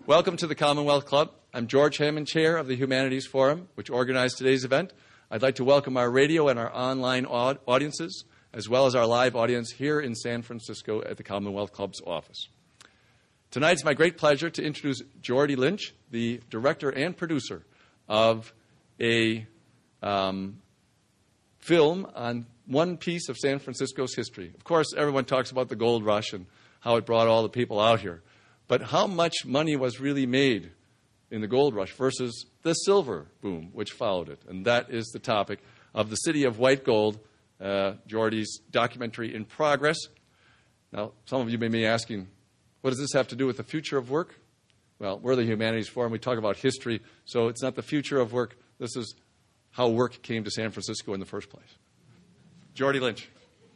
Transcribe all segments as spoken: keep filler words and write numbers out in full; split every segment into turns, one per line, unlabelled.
Welcome to the Commonwealth Club. I'm George Hammond, Chair of the Humanities Forum, which organized today's event. I'd like to welcome our radio and our online aud- audiences, as well as our live audience here in San Francisco at the Commonwealth Club's office. Tonight, it's my great pleasure to introduce Geordie Lynch, the director and producer of a um, film on one piece of San Francisco's history. Of course, everyone talks about the gold rush and how it brought all the people out here. But how much money was really made in the gold rush versus the silver boom, which followed it? And that is the topic of The City of White Gold, uh, Geordie's documentary in progress. Now, some of you may be asking, what does this have to do with the future of work? Well, we're the Humanities Forum. We talk about history, so it's not the future of work. This is how work came to San Francisco in the first place. Geordie Lynch.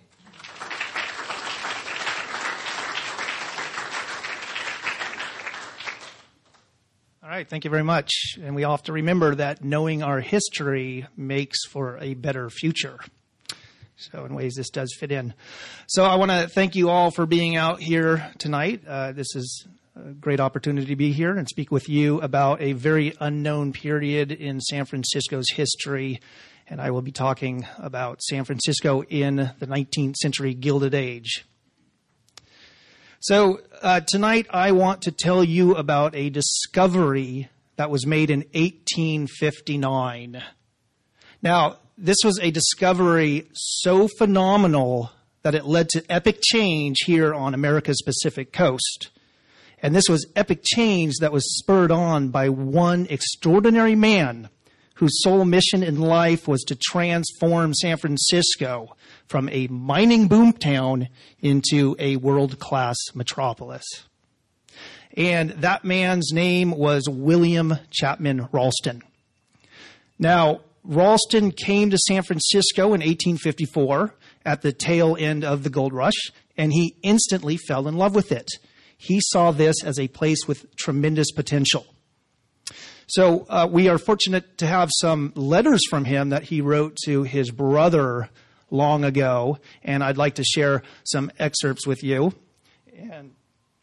All right, thank you very much. And we all have to remember that knowing our history makes for a better future. So in ways, this does fit in. So I want to thank you all for being out here tonight. Uh, this is a great opportunity to be here and speak with you about a very unknown period in San Francisco's history. And I will be talking about San Francisco in the nineteenth century Gilded Age. So uh, tonight I want to tell you about a discovery that was made in eighteen fifty-nine. Now, this was a discovery so phenomenal that it led to epic change here on America's Pacific Coast. And this was epic change that was spurred on by one extraordinary man whose sole mission in life was to transform San Francisco from a mining boomtown into a world-class metropolis. And that man's name was William Chapman Ralston. Now, Ralston came to San Francisco in eighteen fifty-four at the tail end of the gold rush, and he instantly fell in love with it. He saw this as a place with tremendous potential. So uh, we are fortunate to have some letters from him that he wrote to his brother long ago, and I'd like to share some excerpts with you. And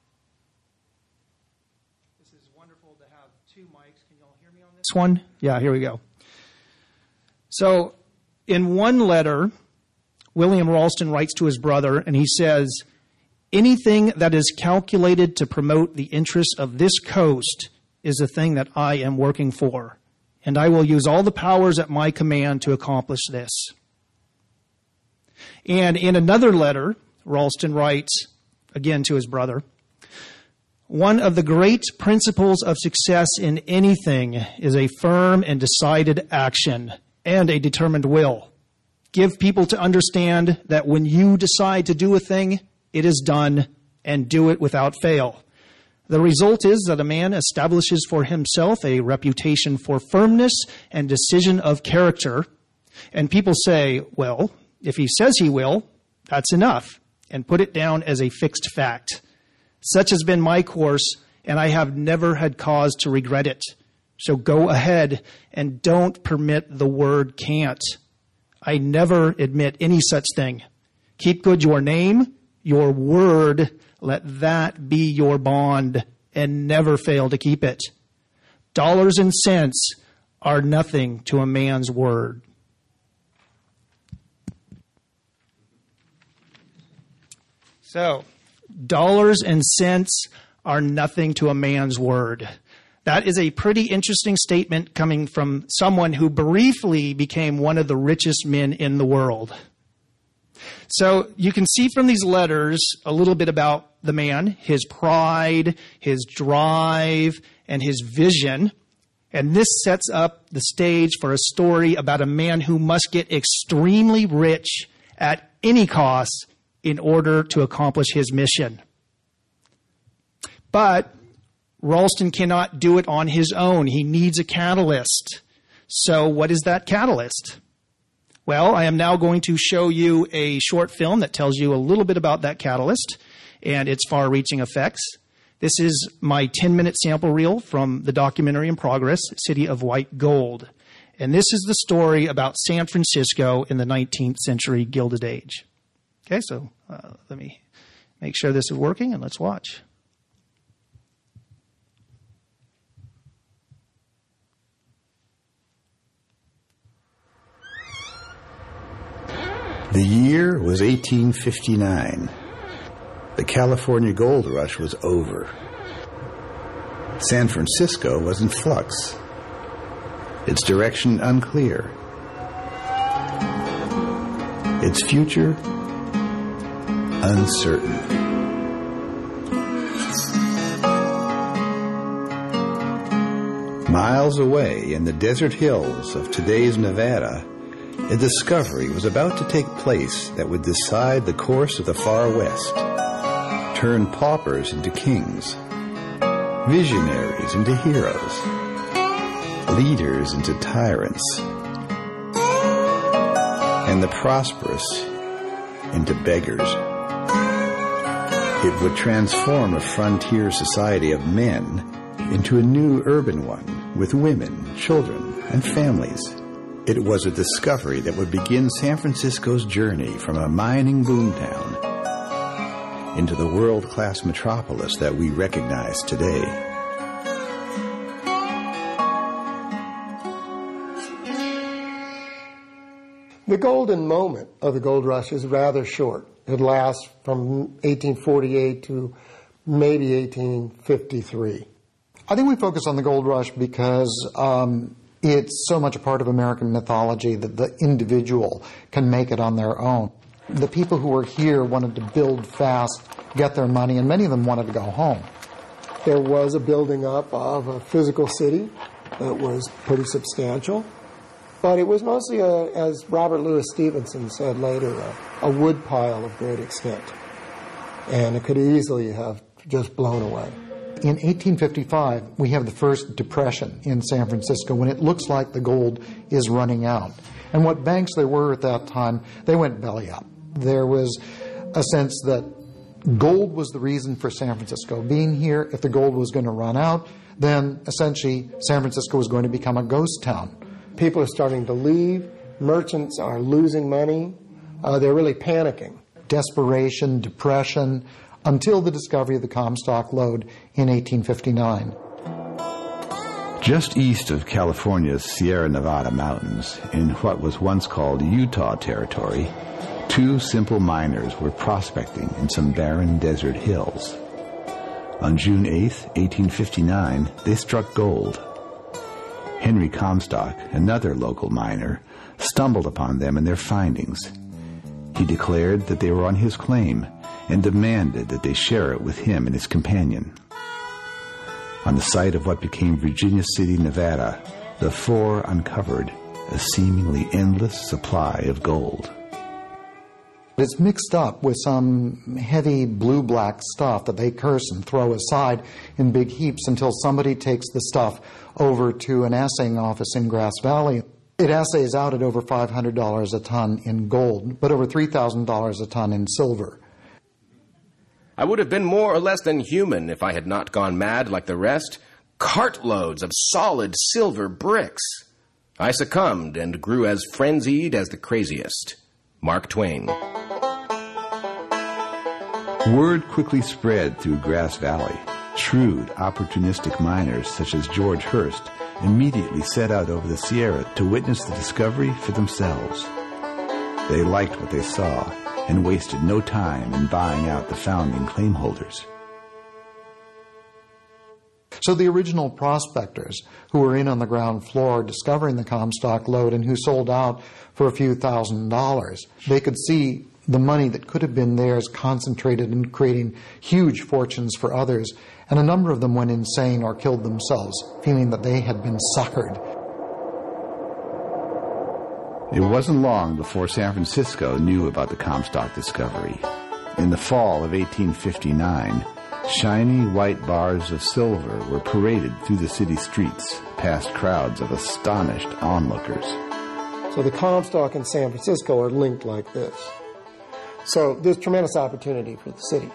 this is wonderful to have two mics. Can you all hear me on this one? Yeah, here we go. So in one letter, William Ralston writes to his brother, and he says, "Anything that is calculated to promote the interests of this coast is the thing that I am working for, and I will use all the powers at my command to accomplish this." And in another letter, Ralston writes, again to his brother, "One of the great principles of success in anything is a firm and decided action and a determined will. Give people to understand that when you decide to do a thing, it is done, and do it without fail. The result is that a man establishes for himself a reputation for firmness and decision of character, and people say, well, if he says he will, that's enough, and put it down as a fixed fact. Such has been my course, and I have never had cause to regret it. So go ahead and don't permit the word can't. I never admit any such thing. Keep good your name, your word. Let that be your bond, and never fail to keep it. Dollars and cents are nothing to a man's word." So, dollars and cents are nothing to a man's word. That is a pretty interesting statement coming from someone who briefly became one of the richest men in the world. So you can see from these letters a little bit about the man, his pride, his drive, and his vision. And this sets up the stage for a story about a man who must get extremely rich at any cost in order to accomplish his mission. But Ralston cannot do it on his own. He needs a catalyst. So what is that catalyst? Well, I am now going to show you a short film that tells you a little bit about that catalyst and its far-reaching effects. This is my ten-minute sample reel from the documentary in progress, City of White Gold. And this is the story about San Francisco in the nineteenth century Gilded Age. Okay, so uh, let me make sure this is working, and let's watch.
The year was eighteen fifty-nine. The California gold rush was over. San Francisco was in flux, its direction unclear, its future uncertain. Miles away in the desert hills of today's Nevada, a discovery was about to take place that would decide the course of the far west, turn paupers into kings, visionaries into heroes, leaders into tyrants, and the prosperous into beggars. It would transform a frontier society of men into a new urban one with women, children, and families. It was a discovery that would begin San Francisco's journey from a mining boomtown into the world-class metropolis that we recognize today.
The golden moment of the gold rush is rather short. It lasts from eighteen forty-eight to maybe eighteen fifty-three. I think we focus on the gold rush because um, it's so much a part of American mythology that the individual can make it on their own. The people who were here wanted to build fast, get their money, and many of them wanted to go home. There was a building up of a physical city that was pretty substantial, but it was mostly, a, as Robert Louis Stevenson said later, a, a wood pile of great extent, and it could easily have just blown away. In eighteen fifty-five, we have the first depression in San Francisco when it looks like the gold is running out. And what banks there were at that time, they went belly up. There was a sense that gold was the reason for San Francisco being here. If the gold was going to run out, then essentially San Francisco was going to become a ghost town. People are starting to leave. Merchants are losing money. Uh, they're really panicking. Desperation, depression, until the discovery of the Comstock lode in eighteen fifty-nine.
Just east of California's Sierra Nevada mountains, in what was once called Utah Territory, two simple miners were prospecting in some barren desert hills. On June eighth, eighteen fifty-nine, they struck gold. Henry Comstock, another local miner, stumbled upon them and their findings. He declared that they were on his claim and demanded that they share it with him and his companion. On the site of what became Virginia City, Nevada, the four uncovered a seemingly endless supply of gold.
It's mixed up with some heavy blue-black stuff that they curse and throw aside in big heaps until somebody takes the stuff over to an assaying office in Grass Valley. It assays out at over five hundred dollars a ton in gold, but over three thousand dollars a ton in silver.
I would have been more or less than human if I had not gone mad like the rest. Cartloads of solid silver bricks. I succumbed and grew as frenzied as the craziest. Mark Twain.
Word quickly spread through Grass Valley. Shrewd, opportunistic miners such as George Hurst immediately set out over the Sierra to witness the discovery for themselves. They liked what they saw and wasted no time in buying out the founding claim holders.
So the original prospectors who were in on the ground floor discovering the Comstock lode and who sold out for a few thousand dollars, they could see the money that could have been theirs concentrated in creating huge fortunes for others, and a number of them went insane or killed themselves, feeling that they had been suckered.
It wasn't long before San Francisco knew about the Comstock discovery. In the fall of eighteen fifty-nine, shiny white bars of silver were paraded through the city streets, past crowds of astonished onlookers.
So the Comstock and San Francisco are linked like this. So there's tremendous opportunity for the city.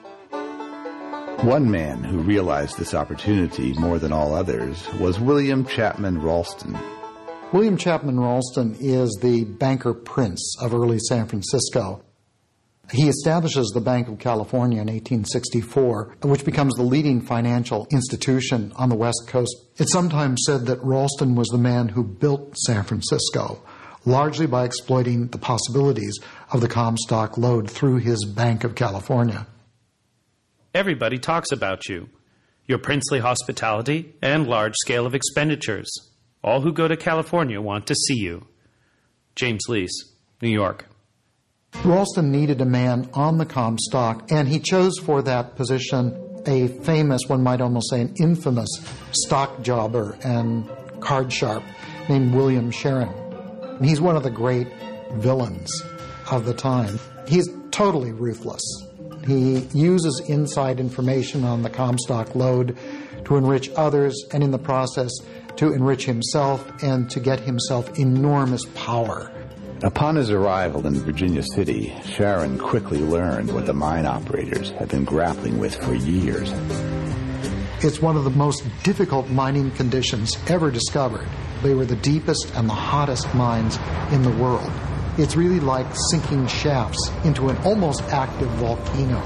One man who realized this opportunity more than all others was William Chapman Ralston.
William Chapman Ralston is the banker prince of early San Francisco. He establishes the Bank of California in eighteen sixty-four, which becomes the leading financial institution on the West Coast. It's sometimes said that Ralston was the man who built San Francisco, largely by exploiting the possibilities of the Comstock lode through his Bank of California.
Everybody talks about you, your princely hospitality and large scale of expenditures. All who go to California want to see you. James Lease, New York.
Ralston needed a man on the Comstock, and he chose for that position a famous, one might almost say an infamous, stock jobber and card sharp named William Sharon. And he's one of the great villains of the time. He's totally ruthless. He uses inside information on the Comstock lode to enrich others, and in the process to enrich himself and to get himself enormous power.
Upon his arrival in Virginia City, Sharon quickly learned what the mine operators had been grappling with for years.
It's one of the most difficult mining conditions ever discovered. They were the deepest and the hottest mines in the world. It's really like sinking shafts into an almost active volcano.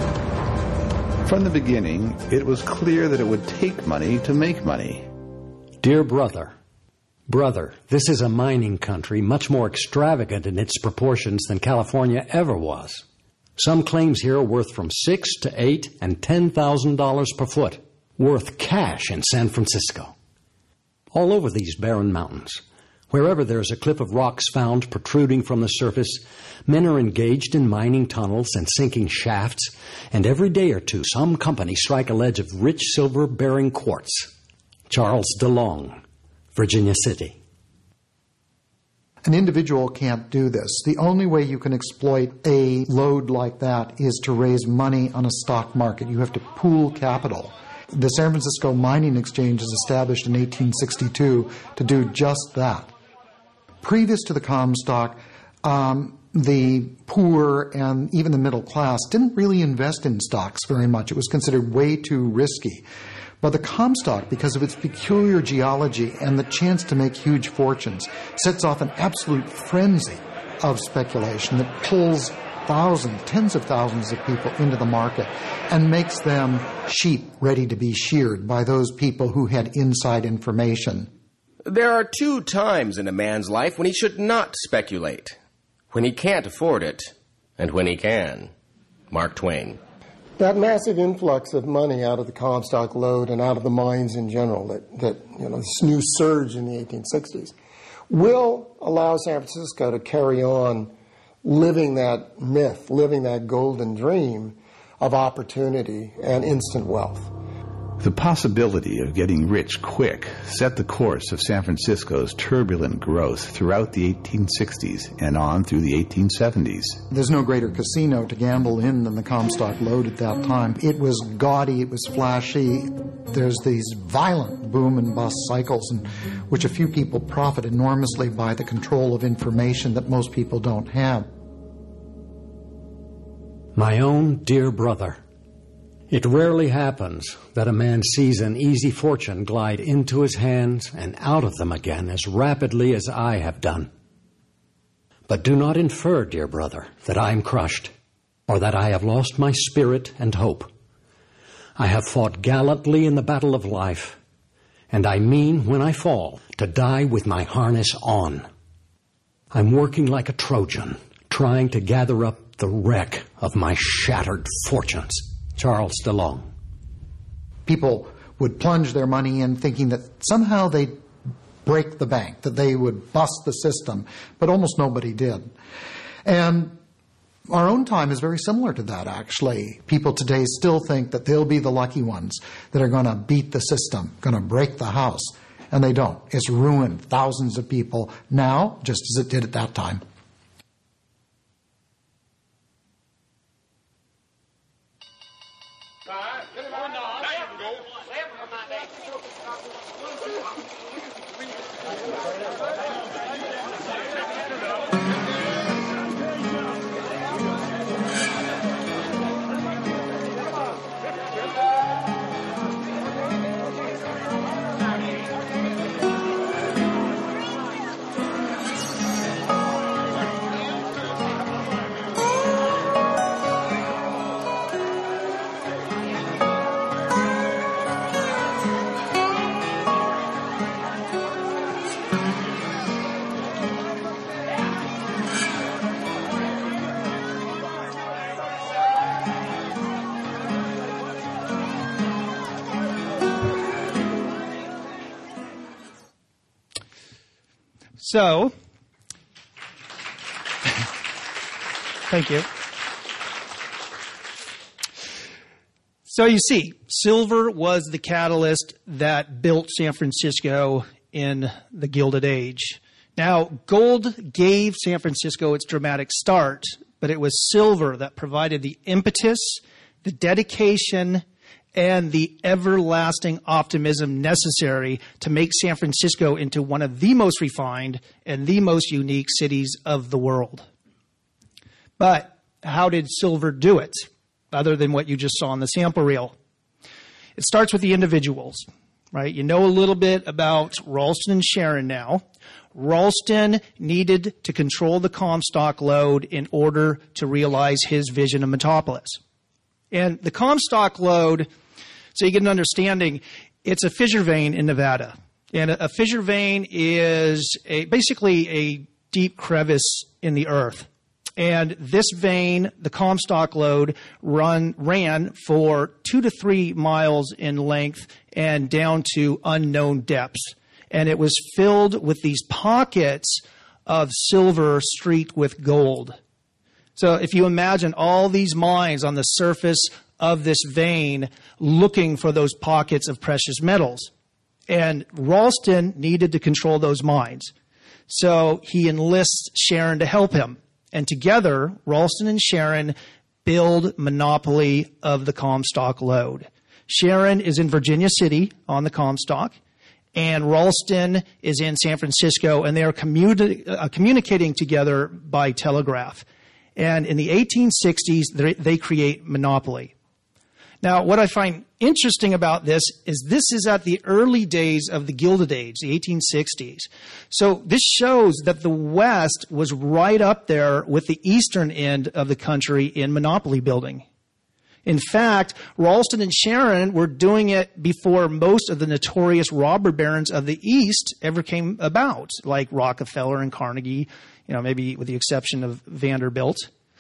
From the beginning, it was clear that it would take money to make money.
Dear brother, Brother, this is a mining country much more extravagant in its proportions than California ever was. Some claims here are worth from six to eight and ten thousand dollars per foot, worth cash in San Francisco. All over these barren mountains, wherever there is a cliff of rocks found protruding from the surface, men are engaged in mining tunnels and sinking shafts, and every day or two some company strike a ledge of rich silver-bearing quartz. Charles DeLong, Virginia City.
An individual can't do this. The only way you can exploit a lode like that is to raise money on a stock market. You have to pool capital. The San Francisco Mining Exchange was established in eighteen sixty-two to do just that. Previous to the Comstock, um, the poor and even the middle class didn't really invest in stocks very much. It was considered way too risky. But the Comstock, because of its peculiar geology and the chance to make huge fortunes, sets off an absolute frenzy of speculation that pulls thousands, tens of thousands of people into the market and makes them sheep ready to be sheared by those people who had inside information.
There are two times in a man's life when he should not speculate. When he can't afford it, and when he can. Mark Twain.
That massive influx of money out of the Comstock lode and out of the mines in general, that, that you know, this new surge in the eighteen sixties, will allow San Francisco to carry on living that myth, living that golden dream of opportunity and instant wealth.
The possibility of getting rich quick set the course of San Francisco's turbulent growth throughout the eighteen sixties and on through the eighteen seventies.
There's no greater casino to gamble in than the Comstock lode at that time. It was gaudy, it was flashy. There's these violent boom and bust cycles in which a few people profit enormously by the control of information that most people don't have.
My own dear brother, it rarely happens that a man sees an easy fortune glide into his hands and out of them again as rapidly as I have done. But do not infer, dear brother, that I am crushed, or that I have lost my spirit and hope. I have fought gallantly in the battle of life, and I mean, when I fall, to die with my harness on. I'm working like a Trojan, trying to gather up the wreck of my shattered fortunes. Charles DeLong.
People would plunge their money in thinking that somehow they'd break the bank, that they would bust the system, but almost nobody did. And our own time is very similar to that, actually. People today still think that they'll be the lucky ones that are going to beat the system, going to break the house, and they don't. It's ruined thousands of people now, just as it did at that time.
So, thank you. So you see, silver was the catalyst that built San Francisco in the Gilded Age. Now, gold gave San Francisco its dramatic start, but it was silver that provided the impetus, the dedication, and the everlasting optimism necessary to make San Francisco into one of the most refined and the most unique cities of the world. But how did silver do it, other than what you just saw on the sample reel? It starts with the individuals, right? You know a little bit about Ralston and Sharon now. Ralston needed to control the Comstock lode in order to realize his vision of Metropolis. And the Comstock lode, so you get an understanding, it's a fissure vein in Nevada. And a, a fissure vein is a, basically a deep crevice in the earth. And this vein, the Comstock lode, run, ran for two to three miles in length and down to unknown depths. And it was filled with these pockets of silver streaked with gold. So if you imagine all these mines on the surface of this vein looking for those pockets of precious metals. And Ralston needed to control those mines. So he enlists Sharon to help him. And together, Ralston and Sharon build monopoly of the Comstock lode. Sharon is in Virginia City on the Comstock, and Ralston is in San Francisco, and they are communi- uh, communicating together by telegraph. And in the eighteen sixties, they create monopoly. Now, what I find interesting about this is this is at the early days of the Gilded Age, the eighteen sixties. So this shows that the West was right up there with the eastern end of the country in monopoly building. In fact, Ralston and Sharon were doing it before most of the notorious robber barons of the East ever came about, like Rockefeller and Carnegie, you know, maybe with the exception of Vanderbilt.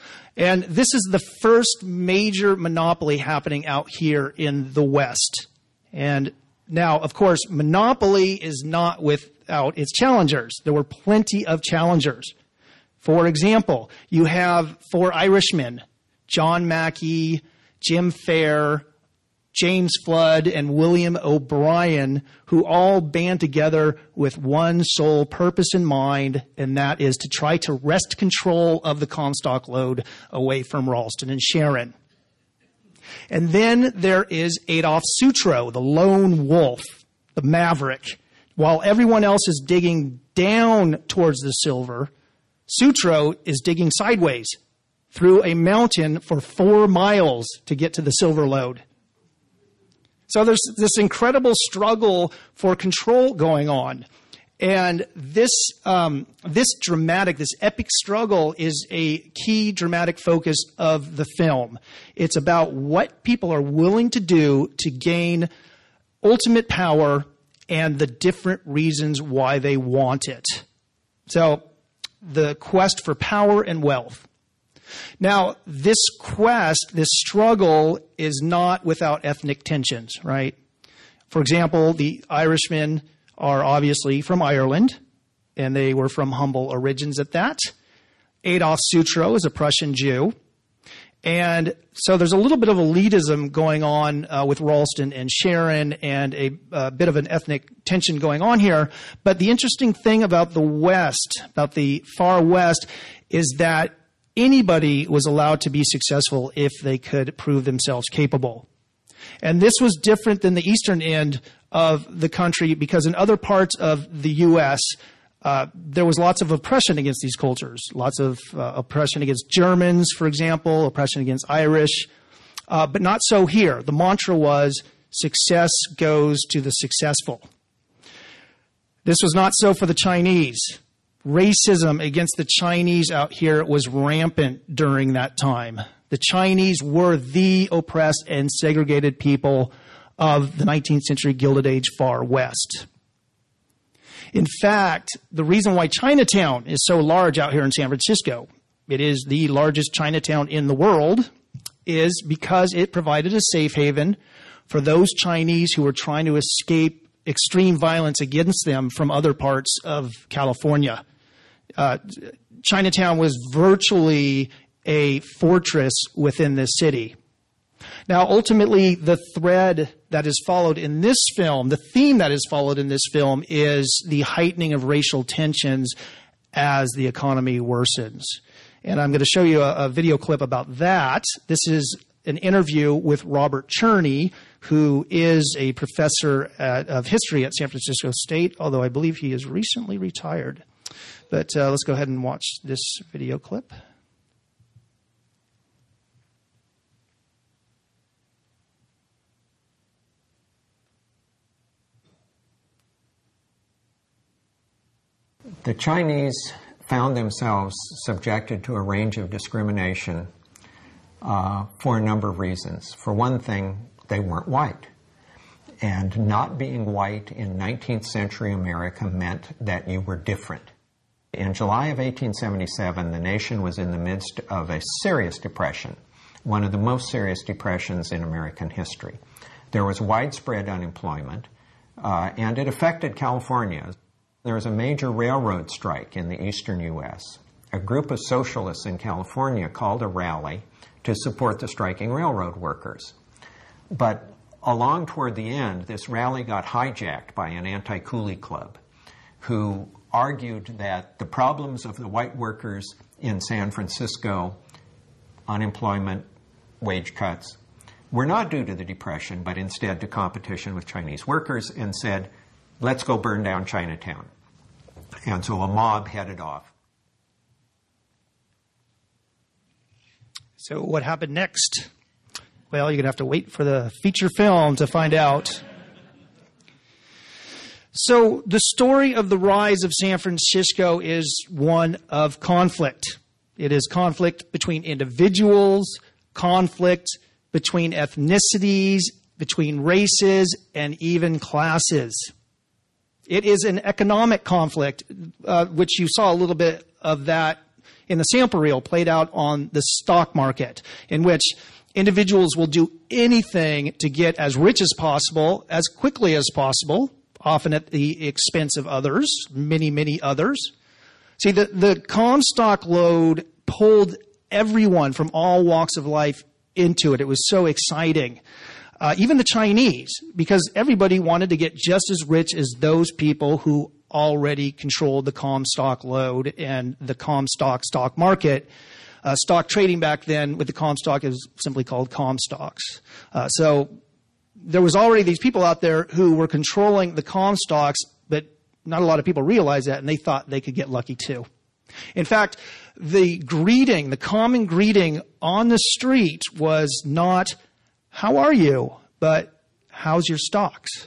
And this is the first major monopoly happening out here in the West. And now, of course, monopoly is not without its challengers. There were plenty of challengers. For example, you have four Irishmen, John Mackey, Jim Fair, James Flood, and William O'Brien, who all band together with one sole purpose in mind, and that is to try to wrest control of the Comstock lode away from Ralston and Sharon. And then there is Adolf Sutro, the lone wolf, the maverick. While everyone else is digging down towards the silver, Sutro is digging sideways through a mountain for four miles to get to the silver lode. So there's this incredible struggle for control going on. And this um, this dramatic, this epic struggle is a key dramatic focus of the film. It's about what people are willing to do to gain ultimate power and the different reasons why they want it. So the quest for power and wealth. Now, this quest, this struggle is not without ethnic tensions, right? For example, the Irishmen are obviously from Ireland, and they were from humble origins at that. Adolf Sutro is a Prussian Jew. And so there's a little bit of elitism going on uh, with Ralston and Sharon and a, a bit of an ethnic tension going on here. But the interesting thing about the West, about the far West, is that anybody was allowed to be successful if they could prove themselves capable. And this was different than the eastern end of the country because in other parts of the U S, uh, there was lots of oppression against these cultures, lots of uh, oppression against Germans, for example, oppression against Irish, uh, but not so here. The mantra was success goes to the successful. This was not so for the Chinese. Racism against the Chinese out here was rampant during that time. The Chinese were the oppressed and segregated people of the nineteenth century Gilded Age Far West. In fact, the reason why Chinatown is so large out here in San Francisco, it is the largest Chinatown in the world, is because it provided a safe haven for those Chinese who were trying to escape extreme violence against them from other parts of California. Uh, Chinatown was virtually a fortress within this city. Now, ultimately, the thread that is followed in this film, the theme that is followed in this film, is the heightening of racial tensions as the economy worsens. And I'm going to show you a, a video clip about that. This is an interview with Robert Cherney, who is a professor at, of history at San Francisco State, although I believe he is recently retired. But uh, let's go ahead and watch this video clip.
The Chinese found themselves subjected to a range of discrimination uh, for a number of reasons. For one thing, they weren't white. And not being white in nineteenth century America meant that you were different. In July of eighteen seventy-seven, the nation was in the midst of a serious depression, one of the most serious depressions in American history. There was widespread unemployment, uh, and it affected California. There was a major railroad strike in the eastern U S. A group of socialists in California called a rally to support the striking railroad workers. But along toward the end, this rally got hijacked by an anti-coolie club who argued that the problems of the white workers in San Francisco, unemployment, wage cuts, were not due to the Depression, but instead to competition with Chinese workers, and said, let's go burn down Chinatown. And so a mob headed off.
So what happened next? Well, you're going to have to wait for the feature film to find out. So the story of the rise of San Francisco is one of conflict. It is conflict between individuals, conflict between ethnicities, between races, and even classes. It is an economic conflict, uh, which you saw a little bit of that in the sample reel played out on the stock market, in which individuals will do anything to get as rich as possible, as quickly as possible, often at the expense of others, many, many others. See, the, the Comstock load pulled everyone from all walks of life into it. It was so exciting. Uh, even the Chinese, because everybody wanted to get just as rich as those people who already controlled the Comstock load and the Comstock stock market. Uh, stock trading back then with the Comstock is simply called Comstocks. Uh, so there was already these people out there who were controlling the Comstocks, but not a lot of people realized that, and they thought they could get lucky too. In fact, the greeting, the common greeting on the street was not, how are you? But how's your stocks?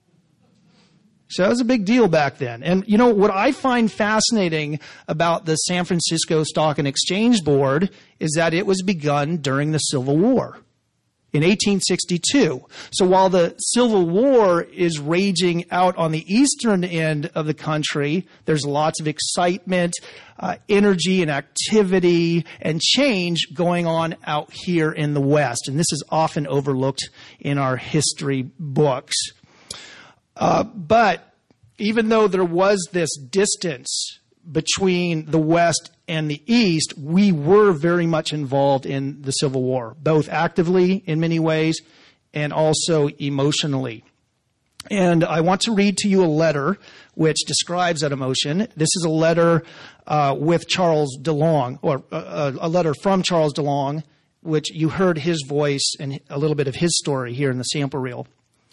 So that was a big deal back then. And you know, what I find fascinating about the San Francisco Stock and Exchange Board is that it was begun during the Civil War in eighteen sixty-two. So while the Civil War is raging out on the eastern end of the country, there's lots of excitement, uh, energy and activity and change going on out here in the West. And this is often overlooked in our history books. Uh, but even though there was this distance between the West and the East, we were very much involved in the Civil War, both actively in many ways and also emotionally. And I want to read to you a letter which describes that emotion. This is a letter uh, with Charles DeLong, or uh, a letter from Charles DeLong, which you heard his voice and a little bit of his story here in the sample reel.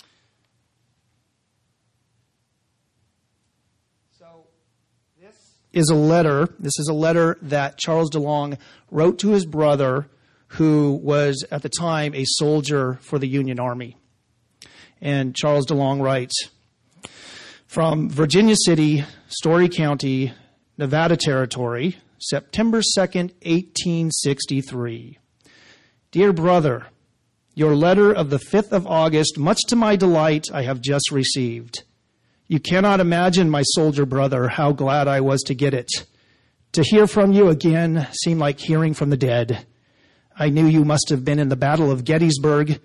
is a letter. This is a letter that Charles DeLong wrote to his brother, who was at the time a soldier for the Union Army. And Charles DeLong writes, from Virginia City, Story County, Nevada Territory, September second, eighteen sixty-three. Dear brother, your letter of the fifth of August, much to my delight, I have just received. You cannot imagine, my soldier brother, how glad I was to get it. To hear from you again seemed like hearing from the dead. I knew you must have been in the Battle of Gettysburg,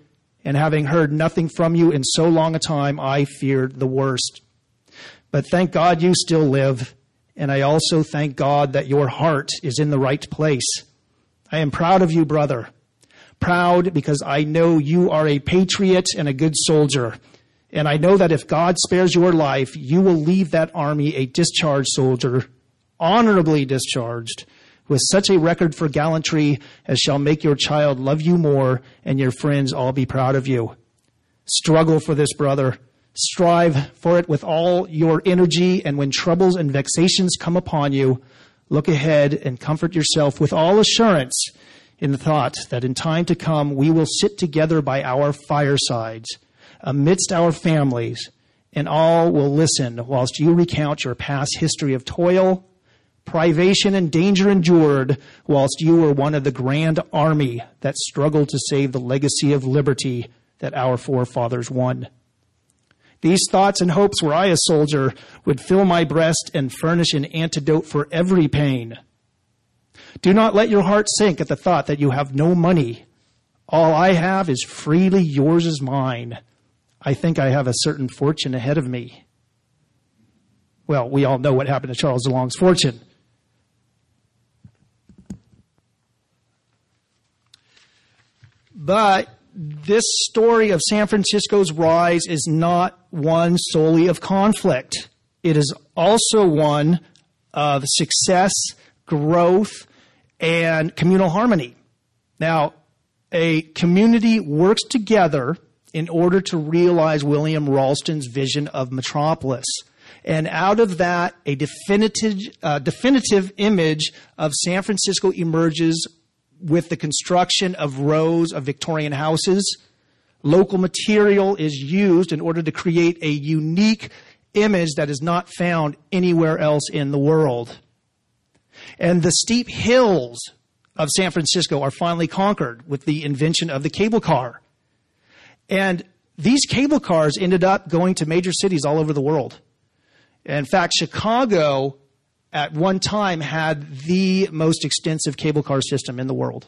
and having heard nothing from you in so long a time, I feared the worst. But thank God you still live, and I also thank God that your heart is in the right place. I am proud of you, brother. Proud because I know you are a patriot and a good soldier. And I know that if God spares your life, you will leave that army a discharged soldier, honorably discharged, with such a record for gallantry as shall make your child love you more and your friends all be proud of you. Struggle for this, brother. Strive for it with all your energy, and when troubles and vexations come upon you, look ahead and comfort yourself with all assurance in the thought that in time to come we will sit together by our firesides, amidst our families, and all will listen whilst you recount your past history of toil, privation, and danger endured, whilst you were one of the grand army that struggled to save the legacy of liberty that our forefathers won. These thoughts and hopes, were I a soldier, would fill my breast and furnish an antidote for every pain. Do not let your heart sink at the thought that you have no money. All I have is freely yours is mine. I think I have a certain fortune ahead of me. Well, we all know what happened to Charles DeLong's fortune. But this story of San Francisco's rise is not one solely of conflict. It is also one of success, growth, and communal harmony. Now, a community works together in order to realize William Ralston's vision of metropolis. And out of that, a definitive, uh, definitive image of San Francisco emerges with the construction of rows of Victorian houses. Local material is used in order to create a unique image that is not found anywhere else in the world. And the steep hills of San Francisco are finally conquered with the invention of the cable car. And these cable cars ended up going to major cities all over the world. In fact, Chicago at one time had the most extensive cable car system in the world.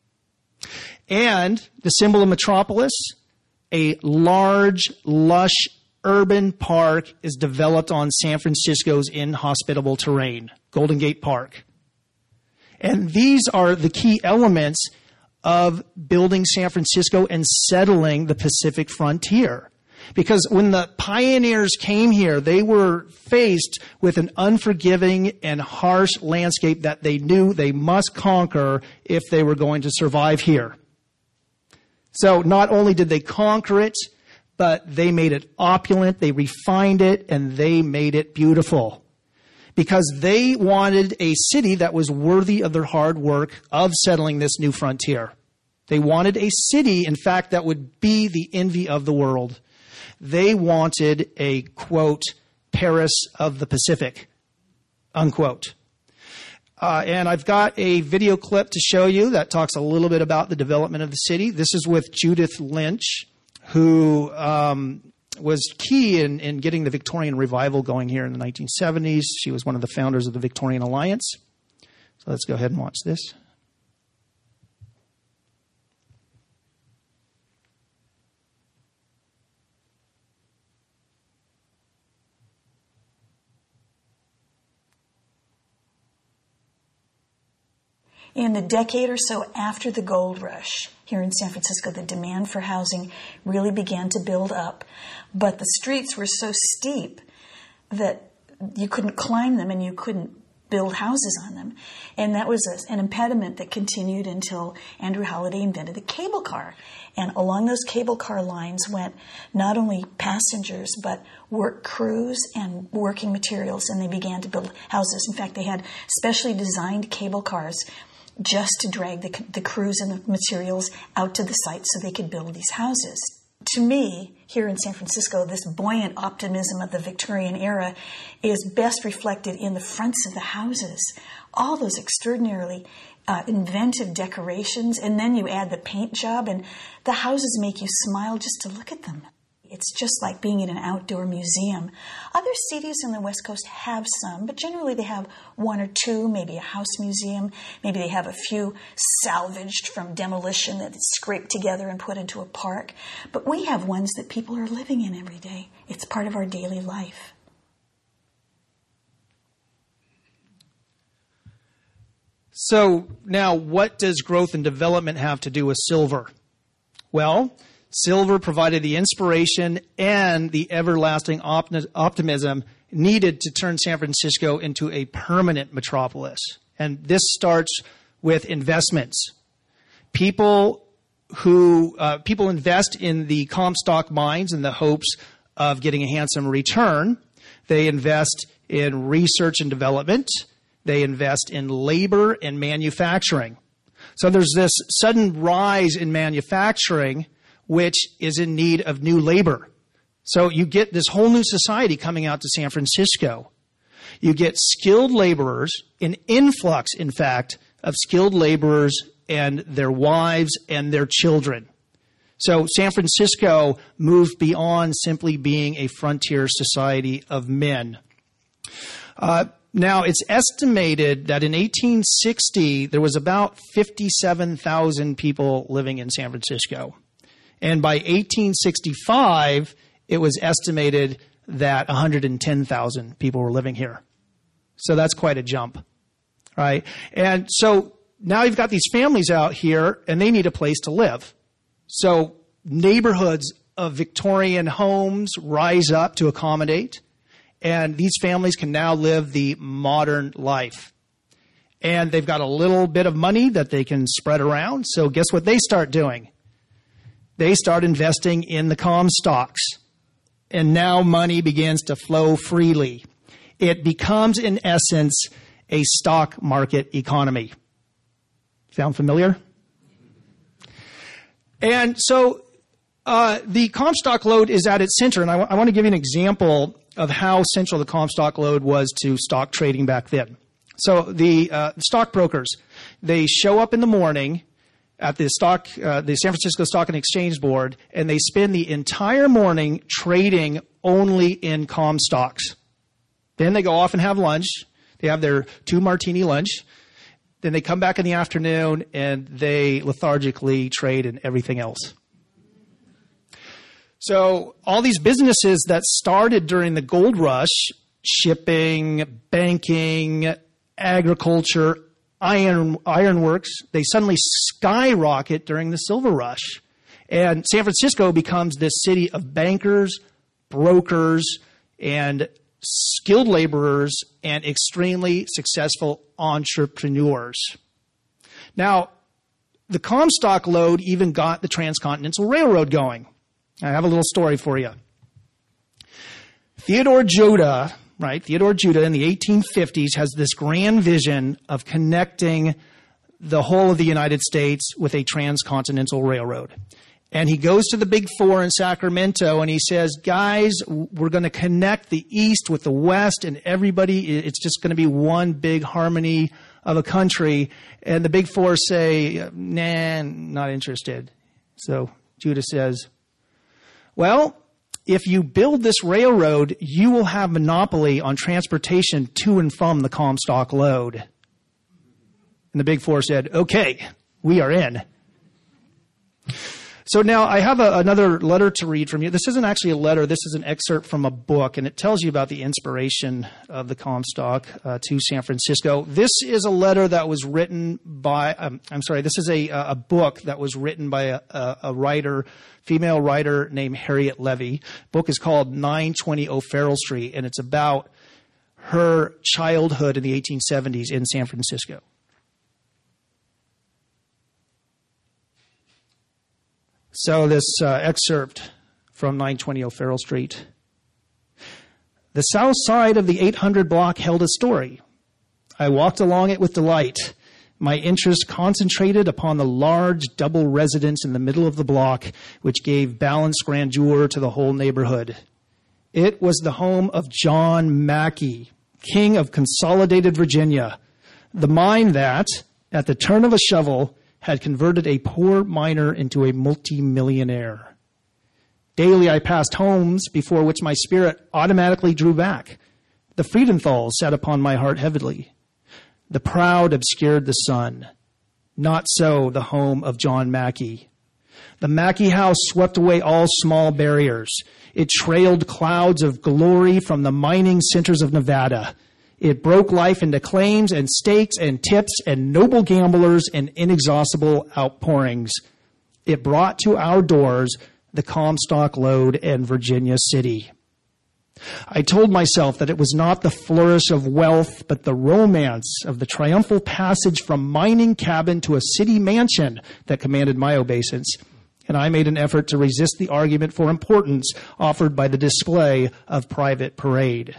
And the symbol of metropolis, a large, lush, urban park is developed on San Francisco's inhospitable terrain, Golden Gate Park. And these are the key elements of building San Francisco and settling the Pacific frontier. Because when the pioneers came here, they were faced with an unforgiving and harsh landscape that they knew they must conquer if they were going to survive here. So not only did they conquer it, but they made it opulent, they refined it, and they made it beautiful. Because they wanted a city that was worthy of their hard work of settling this new frontier. They wanted a city, in fact, that would be the envy of the world. They wanted a, quote, Paris of the Pacific, unquote. Uh, and I've got a video clip to show you that talks a little bit about the development of the city. This is with Judith Lynch, who um, was key in, in getting the Victorian revival going here in the nineteen seventies. She was one of the founders of the Victorian Alliance. So let's go ahead and watch this.
In the decade or so after the gold rush here in San Francisco, the demand for housing really began to build up. But the streets were so steep that you couldn't climb them and you couldn't build houses on them. And that was a, an impediment that continued until Andrew Halliday invented the cable car. And along those cable car lines went not only passengers, but work crews and working materials, and they began to build houses. In fact, they had specially designed cable cars just to drag the, the crews and the materials out to the site so they could build these houses. To me, here in San Francisco, this buoyant optimism of the Victorian era is best reflected in the fronts of the houses. All those extraordinarily uh, inventive decorations, and then you add the paint job, and the houses make you smile just to look at them. It's just like being in an outdoor museum. Other cities in the West Coast have some, but generally they have one or two, maybe a house museum. Maybe they have a few salvaged from demolition that is scraped together and put into a park. But we have ones that people are living in every day. It's part of our daily life.
So now, what does growth and development have to do with silver? Well, silver provided the inspiration and the everlasting opti- optimism needed to turn San Francisco into a permanent metropolis. And this starts with investments. People who uh, people invest in the Comstock mines in the hopes of getting a handsome return. They invest in research and development. They invest in labor and manufacturing. So there's this sudden rise in manufacturing, which is in need of new labor. So you get this whole new society coming out to San Francisco. You get skilled laborers, an influx, in fact, of skilled laborers and their wives and their children. So San Francisco moved beyond simply being a frontier society of men. Uh, Now, it's estimated that in eighteen sixty, there was about fifty-seven thousand people living in San Francisco. And by eighteen sixty-five, it was estimated that one hundred ten thousand people were living here. So that's quite a jump, right? And so now you've got these families out here, and they need a place to live. So neighborhoods of Victorian homes rise up to accommodate. And these families can now live the modern life. And they've got a little bit of money that they can spread around. So guess what they start doing? They start investing in the Comstocks. And now money begins to flow freely. It becomes, in essence, a stock market economy. Sound familiar? And so uh, the Comstock lode is at its center. And I, w- I want to give you an example of how central the Comstock lode was to stock trading back then. So the uh, stockbrokers, they show up in the morning at the stock, uh, the San Francisco Stock and Exchange Board, and they spend the entire morning trading only in Comstocks. Then they go off and have lunch. They have their two martini lunch. Then they come back in the afternoon and they lethargically trade in everything else. So all these businesses that started during the gold rush, shipping, banking, agriculture, iron ironworks, they suddenly skyrocket during the silver rush. And San Francisco becomes this city of bankers, brokers, and skilled laborers, and extremely successful entrepreneurs. Now, the Comstock lode even got the Transcontinental Railroad going. I have a little story for you. Theodore Judah, right, Theodore Judah in the eighteen fifties has this grand vision of connecting the whole of the United States with a transcontinental railroad. And he goes to the Big Four in Sacramento and he says, guys, we're going to connect the East with the West and everybody, it's just going to be one big harmony of a country. And the Big Four say, nah, not interested. So Judah says, well, if you build this railroad, you will have monopoly on transportation to and from the Comstock lode. And the Big Four said, okay, we are in. So now I have a, another letter to read from you. This isn't actually a letter. This is an excerpt from a book, and it tells you about the inspiration of the Comstock uh, to San Francisco. This is a letter that was written by, um, I'm sorry, this is a, a book that was written by a, a, a writer, female writer named Harriet Levy. The book is called nine twenty O'Farrell Street, and it's about her childhood in the eighteen seventies in San Francisco. So this uh, excerpt from nine twenty O'Farrell Street. The south side of the eight hundred block held a story. I walked along it with delight. My interest concentrated upon the large double residence in the middle of the block, which gave balanced grandeur to the whole neighborhood. It was the home of John Mackey, king of Consolidated Virginia, the mine that, at the turn of a shovel, had converted a poor miner into a multimillionaire. Daily I passed homes before which my spirit automatically drew back. The Friedenthal sat upon my heart heavily. The proud obscured the sun. Not so the home of John Mackey. The Mackey house swept away all small barriers. It trailed clouds of glory from the mining centers of Nevada. It broke life into claims and stakes and tips and noble gamblers and inexhaustible outpourings. It brought to our doors the Comstock Lode and Virginia City. I told myself that it was not the flourish of wealth, but the romance of the triumphal passage from mining cabin to a city mansion that commanded my obeisance. And I made an effort to resist the argument for importance offered by the display of private parade.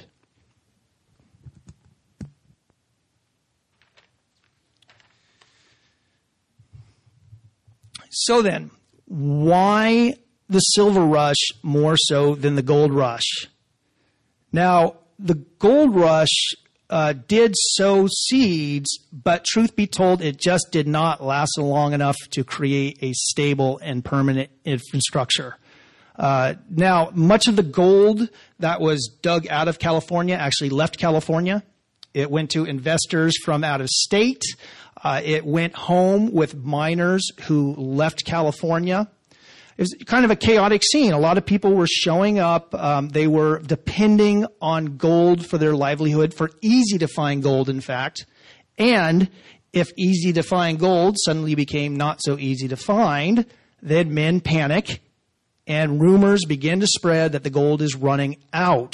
So then, why the silver rush more so than the gold rush? Now, the gold rush uh, did sow seeds, but truth be told, it just did not last long enough to create a stable and permanent infrastructure. Uh, now, much of the gold that was dug out of California actually left California. It went to investors from out of state. Uh, it went home with miners who left California. It was kind of a chaotic scene. A lot of people were showing up. Um, they were depending on gold for their livelihood, for easy to find gold, in fact. And if easy to find gold suddenly became not so easy to find, then men panic and rumors begin to spread that the gold is running out.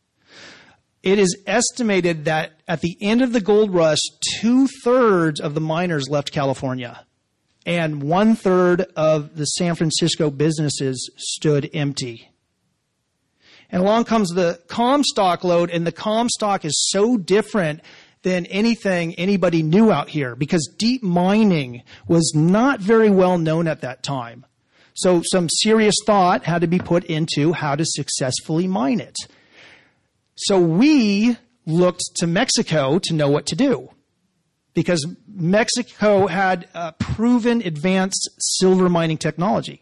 It is estimated that at the end of the gold rush, two-thirds of the miners left California, and one-third of the San Francisco businesses stood empty. And along comes the Comstock Lode, and the Comstock is so different than anything anybody knew out here, because deep mining was not very well known at that time. So some serious thought had to be put into how to successfully mine it. So we looked to Mexico to know what to do, because Mexico had uh, proven advanced silver mining technology.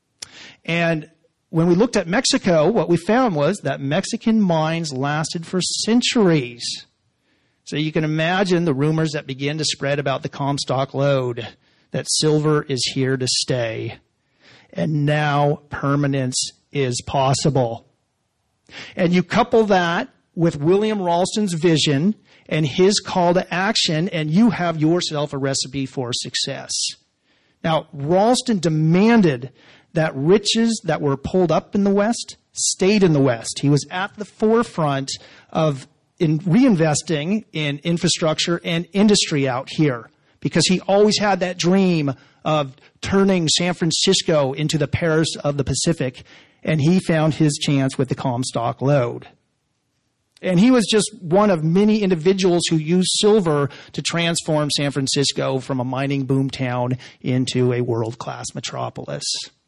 And when we looked at Mexico, what we found was that Mexican mines lasted for centuries. So you can imagine the rumors that began to spread about the Comstock Lode, that silver is here to stay. And now permanence is possible. And you couple that with William Ralston's vision and his call to action, and you have yourself a recipe for success. Now, Ralston demanded that riches that were pulled up in the West stayed in the West. He was at the forefront of in reinvesting in infrastructure and industry out here, because he always had that dream of turning San Francisco into the Paris of the Pacific. And he found his chance with the Comstock Lode. And he was just one of many individuals who used silver to transform San Francisco from a mining boom town into a world-class metropolis.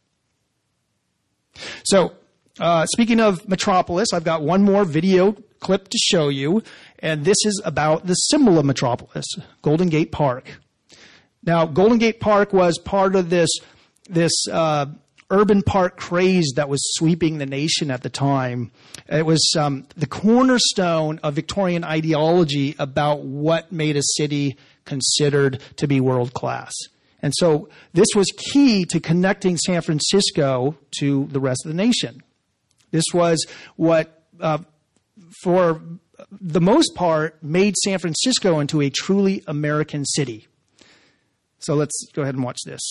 So, uh, speaking of metropolis, I've got one more video clip to show you, and this is about the symbol of metropolis, Golden Gate Park. Now, Golden Gate Park was part of this, this, uh, urban park craze that was sweeping the nation at the time. It was um, the cornerstone of Victorian ideology about what made a city considered to be world class. And so this was key to connecting San Francisco to the rest of the nation. This was what, uh, for the most part, made San Francisco into a truly American city. So let's go ahead and watch this.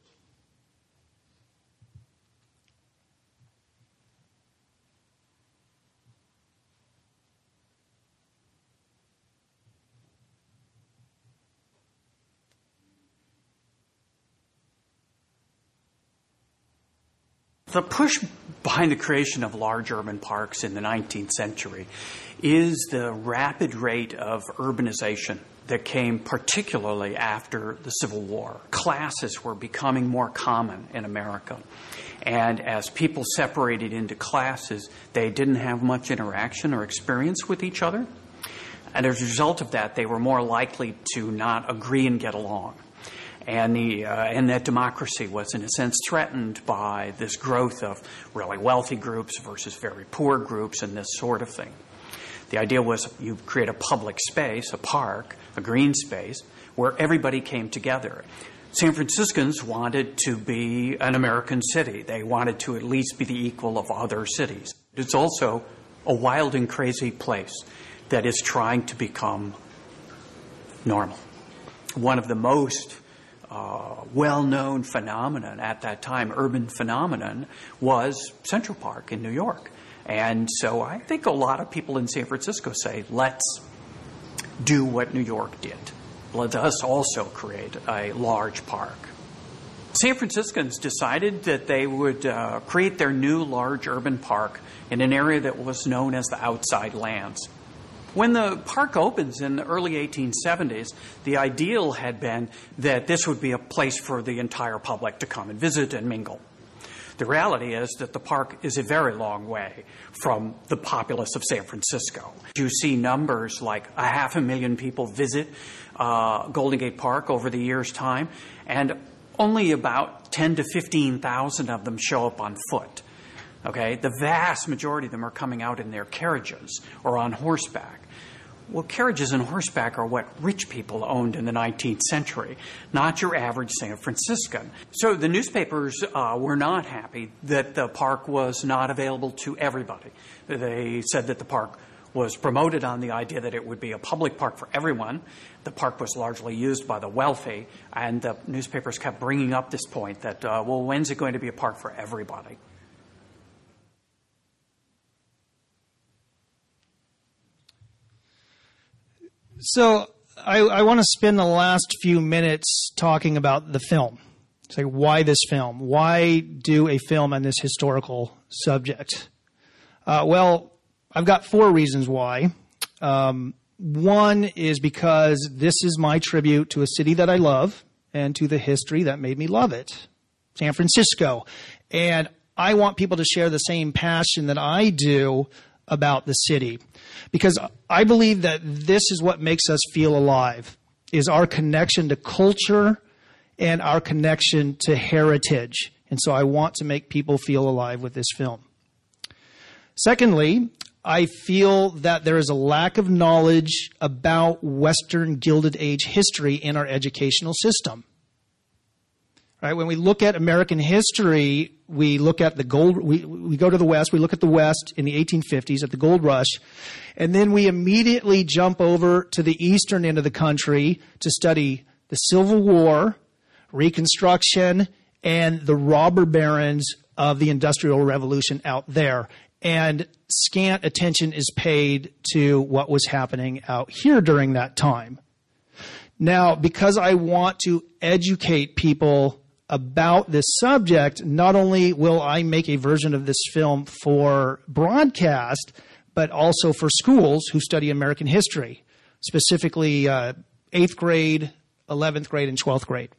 The push behind the creation of large urban parks in the nineteenth century is the rapid rate of urbanization that came particularly after the Civil War. Classes were becoming more common in America. And as people separated into classes, they didn't have much interaction or experience with each other. And as a result of that, they were more likely to not agree and get along. and the uh, and that democracy was in a sense threatened by this growth of really wealthy groups versus very poor groups and this sort of thing. The idea was you create a public space, a park, a green space, where everybody came together. San Franciscans wanted to be an American city. They wanted to at least be the equal of other cities. It's also a wild and crazy place that is trying to become normal. One of the most uh, well-known phenomenon at that time, urban phenomenon, was Central Park in New York. And so I think a lot of people in San Francisco say, let's do what New York did. Let us also create a large park. San Franciscans decided that they would uh, create their new large urban park in an area that was known as the Outside Lands. When the park opens in the early eighteen seventies, the ideal had been that this would be a place for the entire public to come and visit and mingle. The reality is that the park is a very long way from the populace of San Francisco. You see numbers like a half a million people visit uh, Golden Gate Park over the year's time, and only about ten to fifteen thousand of them show up on foot. Okay, the vast majority of them are coming out in their carriages or on horseback. Well, carriages and horseback are what rich people owned in the nineteenth century, not your average San Franciscan. So the newspapers uh, were not happy that the park was not available to everybody. They said that the park was promoted on the idea that it would be a public park for everyone. The park was largely used by the wealthy, and the newspapers kept bringing up this point that, uh, well, when's it going to be a park for everybody?
So I, I want to spend the last few minutes talking about the film. It's like, why this film? Why do a film on this historical subject? Uh, well, I've got four reasons why. Um, one is because this is my tribute to a city that I love and to the history that made me love it, San Francisco. And I want people to share the same passion that I do about the city, because I believe that this is what makes us feel alive, is our connection to culture and our connection to heritage. And so I want to make people feel alive with this film. Secondly, I feel that there is a lack of knowledge about Western Gilded Age history in our educational system. Right? When we look at American history, we look at the gold, we, we go to the West, we look at the West in the eighteen fifties at the gold rush, and then we immediately jump over to the eastern end of the country to study the Civil War, Reconstruction, and the robber barons of the Industrial Revolution out there. And scant attention is paid to what was happening out here during that time. Now, because I want to educate people about this subject, not only will I make a version of this film for broadcast, but also for schools who study American history, specifically uh, eighth grade, eleventh grade, and twelfth grade.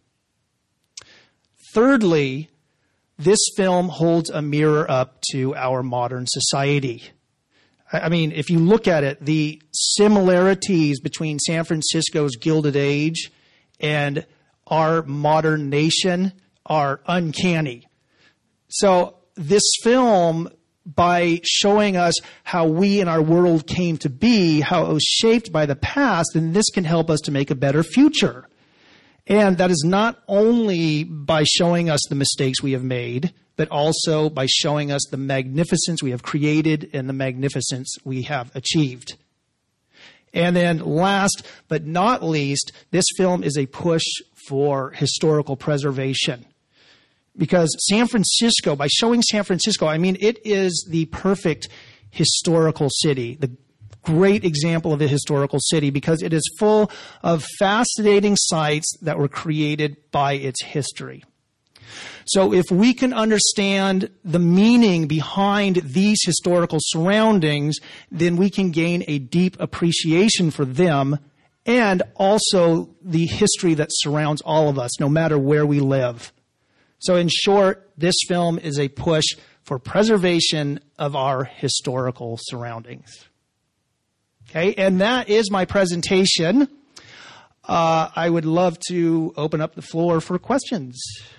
Thirdly, this film holds a mirror up to our modern society. I mean, if you look at it, the similarities between San Francisco's Gilded Age and our modern nation are uncanny. So this film, by showing us how we and our world came to be, how it was shaped by the past, then this can help us to make a better future. And that is not only by showing us the mistakes we have made, but also by showing us the magnificence we have created and the magnificence we have achieved. And then last but not least, this film is a push for historical preservation. Because San Francisco, by showing San Francisco, I mean, it is the perfect historical city, the great example of a historical city, because it is full of fascinating sites that were created by its history. So if we can understand the meaning behind these historical surroundings, then we can gain a deep appreciation for them and also the history that surrounds all of us, no matter where we live. So in short, this film is a push for preservation of our historical surroundings. Okay, and that is my presentation. Uh, I would love to open up the floor for questions.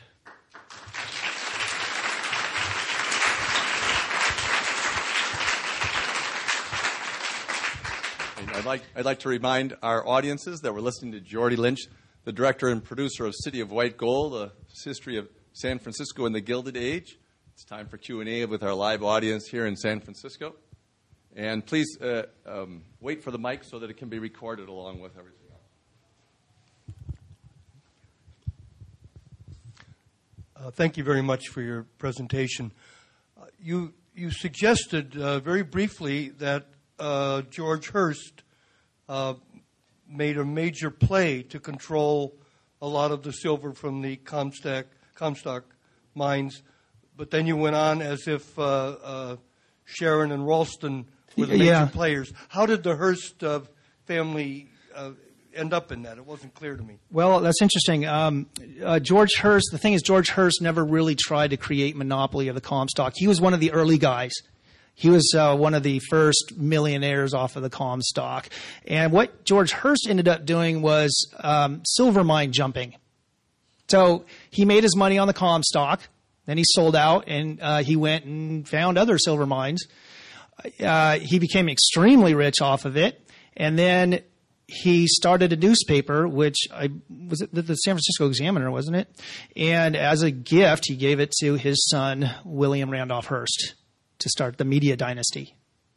I'd like, I'd like to remind our audiences that we're listening to Geordie Lynch, the director and producer of City of White Gold, a history of San Francisco in the Gilded Age. It's time for Q and A with our live audience here in San Francisco. And please uh, um, wait for the mic so that it can be recorded along with everything else.
Uh, thank you very much for your presentation. Uh, you, you suggested uh, very briefly that uh, George Hearst uh, made a major play to control a lot of the silver from the Comstock, Comstock mines, but then you went on as if uh, uh, Sharon and Ralston were the major
Yeah.
players. How did the Hearst uh, family uh, end up in that? It wasn't clear to me.
Well, that's interesting. Um, uh, George Hearst, the thing is, George Hearst never really tried to create monopoly of the Comstock. He was one of the early guys. He was uh, one of the first millionaires off of the Comstock. And what George Hearst ended up doing was um, silver mine jumping. So he made his money on the Comstock, then he sold out, and uh, he went and found other silver mines. Uh, he became extremely rich off of it, and then he started a newspaper, which I was it the San Francisco Examiner, wasn't it? And as a gift, he gave it to his son, William Randolph Hearst, to start the media dynasty.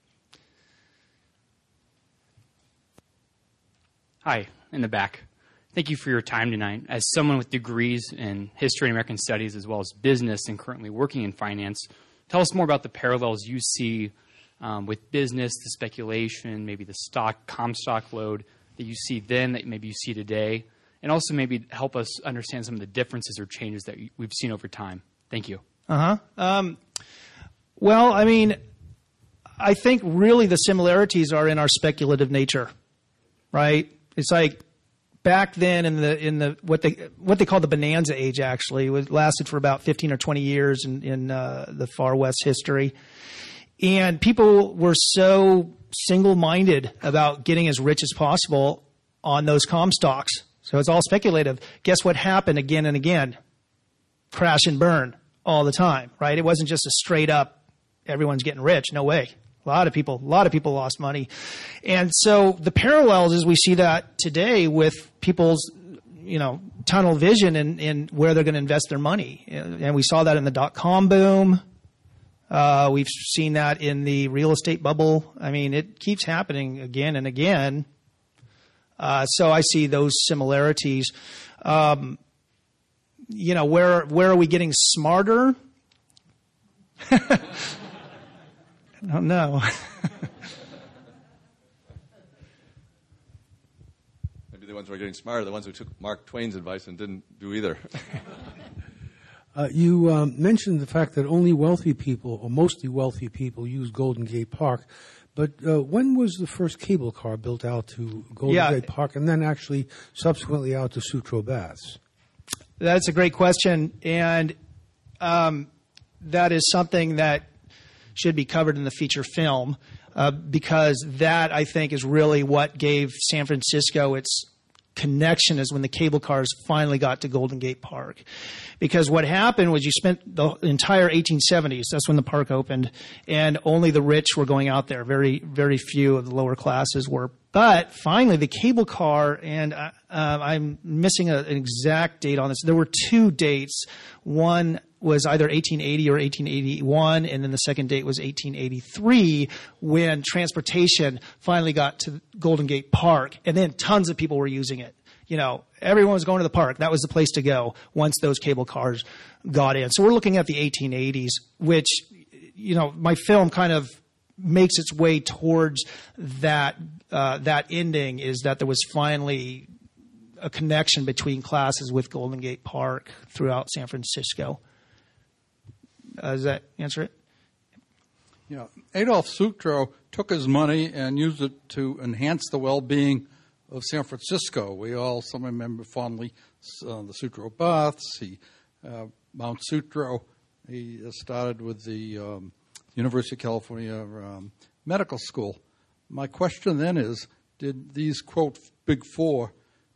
Hi, in the back. Thank you for your time tonight. As someone with degrees in history and American studies as well as business and currently working in finance, tell us more about the parallels you see um, with business, the speculation, maybe the stock, Comstock load that you see then that maybe you see today, and also maybe help us understand some of the differences or changes that we've seen over time. Thank you.
Uh-huh. Um, well, I mean, I think really the similarities are in our speculative nature, right? It's like back then in the in the what they what they call the Bonanza Age, actually, it lasted for about fifteen or twenty years in in uh, the Far West history, and people were so single-minded about getting as rich as possible on those Comstocks. So it's all speculative. Guess what happened again and again? Crash and burn all the time, right? It wasn't just a straight up everyone's getting rich. No way. A lot of people, a lot of people lost money. And so the parallels is we see that today with people's, you know, tunnel vision in, in where they're going to invest their money. And we saw that in the dot-com boom. Uh, we've seen that in the real estate bubble. I mean, it keeps happening again and again. Uh, so I see those similarities. Um, you know, where where are we getting smarter? I don't know.
Maybe the ones who are getting smarter are the ones who took Mark Twain's advice and didn't do either.
Uh, you um, mentioned the fact that only wealthy people, or mostly wealthy people, use Golden Gate Park. But uh, when was the first cable car built out to Golden
Yeah.
Gate Park and then actually subsequently out to Sutro Baths?
That's a great question, and um, that is something that should be covered in the feature film uh, because that, I think, is really what gave San Francisco its connection is when the cable cars finally got to Golden Gate Park. Because what happened was you spent the entire eighteen seventies, that's when the park opened, and only the rich were going out there. Very, very few of the lower classes were. But finally, the cable car, and uh, uh, I'm missing a, an exact date on this. There were two dates. One was either eighteen eighty or eighteen eighty-one, and then the second date was eighteen eighty-three when transportation finally got to Golden Gate Park, and then tons of people were using it. You know, everyone was going to the park. That was the place to go once those cable cars got in. So we're looking at the eighteen eighties, which, you know, my film kind of makes its way towards that uh, that ending is that there was finally a connection between classes with Golden Gate Park throughout San Francisco. Uh, does that answer it?
Yeah, Adolf Sutro took his money and used it to enhance the well-being of San Francisco. We all some remember fondly uh, the Sutro Baths, he, uh, Mount Sutro. He started with the um, University of California um, Medical School. My question then is, did these, quote, big four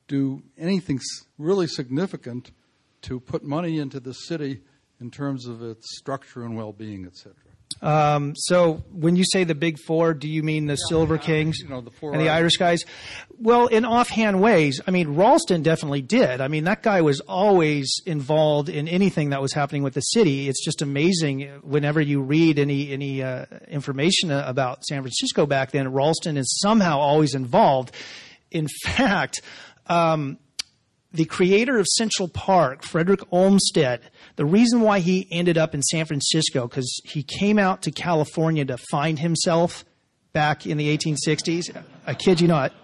do anything really significant to put money into the city in terms of its structure and well-being, et cetera?
Um, so when you say the big four, do you mean the yeah, Silver yeah, Kings
you know, the four
and the Irish guys? Well, in offhand ways, I mean, Ralston definitely did. I mean, that guy was always involved in anything that was happening with the city. It's just amazing whenever you read any any uh, information about San Francisco back then, Ralston is somehow always involved. In fact, um, the creator of Central Park, Frederick Olmsted, the reason why he ended up in San Francisco, because he came out to California to find himself back in the eighteen sixties. I kid you not.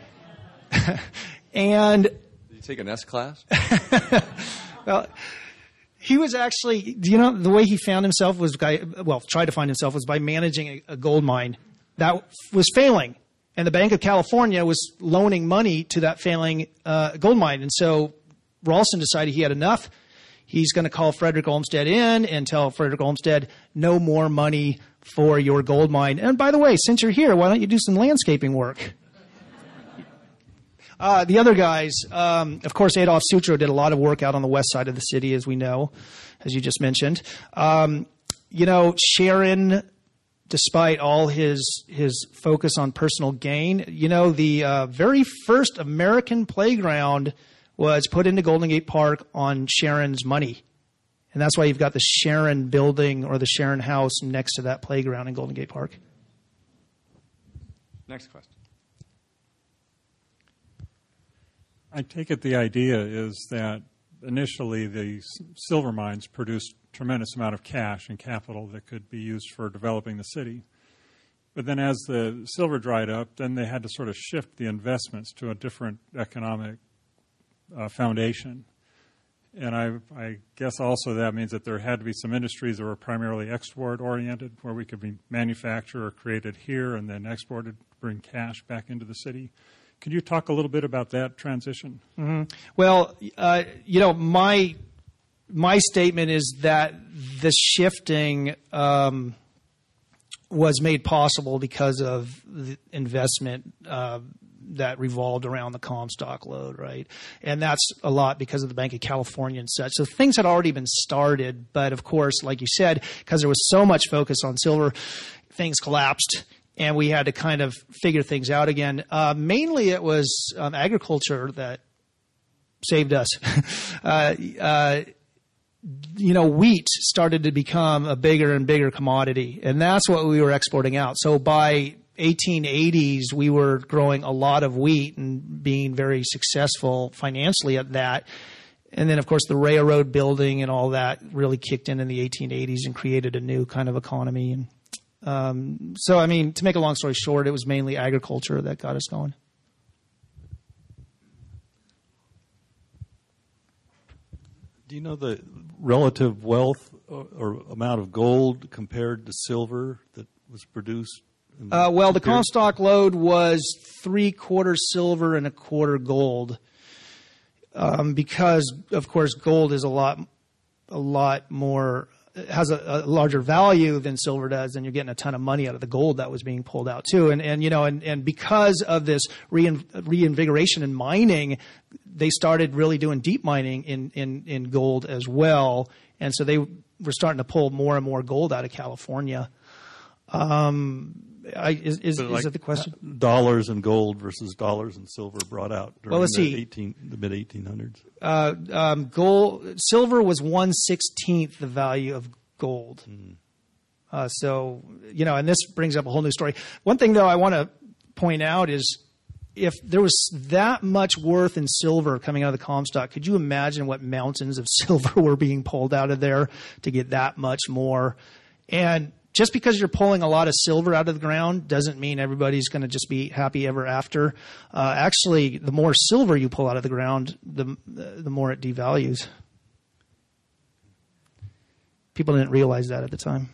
And
did you take an S class?
Well, he was actually, do you know, the way he found himself was, by, well, tried to find himself was by managing a, a gold mine that was failing. And the Bank of California was loaning money to that failing uh, gold mine. And so Ralston decided he had enough. He's going to call Frederick Olmsted in and tell Frederick Olmsted, no more money for your gold mine. And by the way, since you're here, why don't you do some landscaping work? Uh, the other guys, um, of course, Adolf Sutro did a lot of work out on the west side of the city, as we know, as you just mentioned. Um, you know, Sharon, despite all his his focus on personal gain, you know, the uh, very first American playground was put into Golden Gate Park on Sharon's money. And that's why you've got the Sharon building or the Sharon house next to that playground in Golden Gate Park.
Next question.
I take it the idea is that initially the silver mines produced a tremendous amount of cash and capital that could be used for developing the city. But then as the silver dried up, then they had to sort of shift the investments to a different economic uh, foundation. And I, I guess also that means that there had to be some industries that were primarily export-oriented, where we could be manufactured or created here and then exported to bring cash back into the city. Could you talk a little bit about that transition?
Mm-hmm. Well, uh, you know, my my statement is that the shifting um, was made possible because of the investment uh, that revolved around the Comstock lode, right? And that's a lot because of the Bank of California and such. So things had already been started, but of course, like you said, because there was so much focus on silver, things collapsed. And we had to kind of figure things out again. Uh, mainly it was um, agriculture that saved us. uh, uh, you know, wheat started to become a bigger and bigger commodity, and that's what we were exporting out. So by eighteen eighties, we were growing a lot of wheat and being very successful financially at that. And then, of course, the railroad building and all that really kicked in in the eighteen eighties and created a new kind of economy. And Um, so, I mean, to make a long story short, it was mainly agriculture that got us going.
Do you know the relative wealth or, or amount of gold compared to silver that was produced?
Uh, well, the Comstock lode was three quarters silver and a quarter gold, um, because, of course, gold is a lot, a lot more. Has a, a larger value than silver does, and you're getting a ton of money out of the gold that was being pulled out too. And, and you know, and, and because of this rein, reinvigoration in mining, they started really doing deep mining in, in, in gold as well. And so they were starting to pull more and more gold out of California. Um, I, is is,
like
is that the question?
Dollars and gold versus dollars and silver brought out during
well, let's
the,
see.
eighteen, the mid eighteen hundreds.
Uh, um, gold, silver was one sixteenth the value of gold. Mm. Uh, so, you know, and this brings up a whole new story. One thing, though, I want to point out is if there was that much worth in silver coming out of the Comstock, could you imagine what mountains of silver were being pulled out of there to get that much more? And just because you're pulling a lot of silver out of the ground doesn't mean everybody's going to just be happy ever after. Uh, actually, the more silver you pull out of the ground, the the more it devalues. People didn't realize that at the time.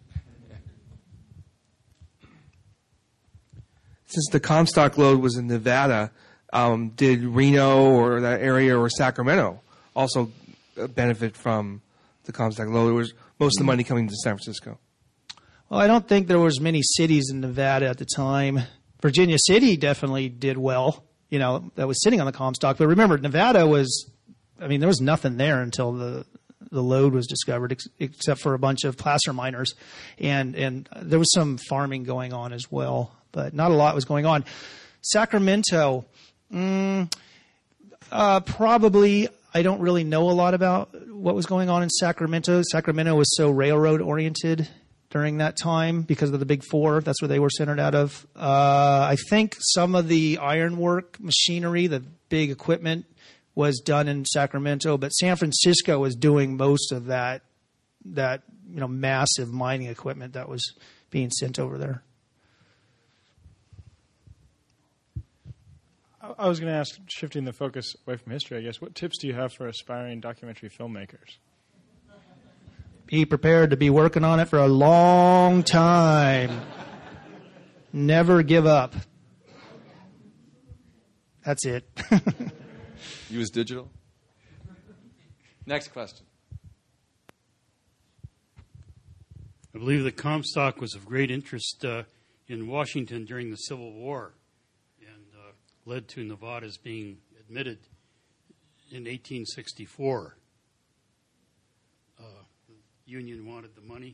Since the Comstock lode was in Nevada, um, did Reno or that area or Sacramento also benefit from the Comstock lode? Or was most of the money coming to San Francisco?
Well, I don't think there was many cities in Nevada at the time. Virginia City definitely did well. you know, that was sitting on the Comstock. But remember, Nevada was, I mean, there was nothing there until the the lode was discovered, ex- except for a bunch of placer miners, and and there was some farming going on as well, but not a lot was going on. Sacramento, mm, uh, probably. I don't really know a lot about what was going on in Sacramento. Sacramento was so railroad oriented during that time because of the Big Four. That's where they were centered out of. Uh, I think some of the ironwork machinery, the big equipment, was done in Sacramento, but San Francisco was doing most of that, that you know, massive mining equipment that was being sent over there.
I was going to ask, shifting the focus away from history, I guess, what tips do you have for aspiring documentary filmmakers?
Be prepared to be working on it for a long time. Never give up. That's it.
Use digital. Next question.
I believe the Comstock was of great interest uh, in Washington during the Civil War and uh, led to Nevada's being admitted in eighteen sixty-four. Uh, the Union wanted the money.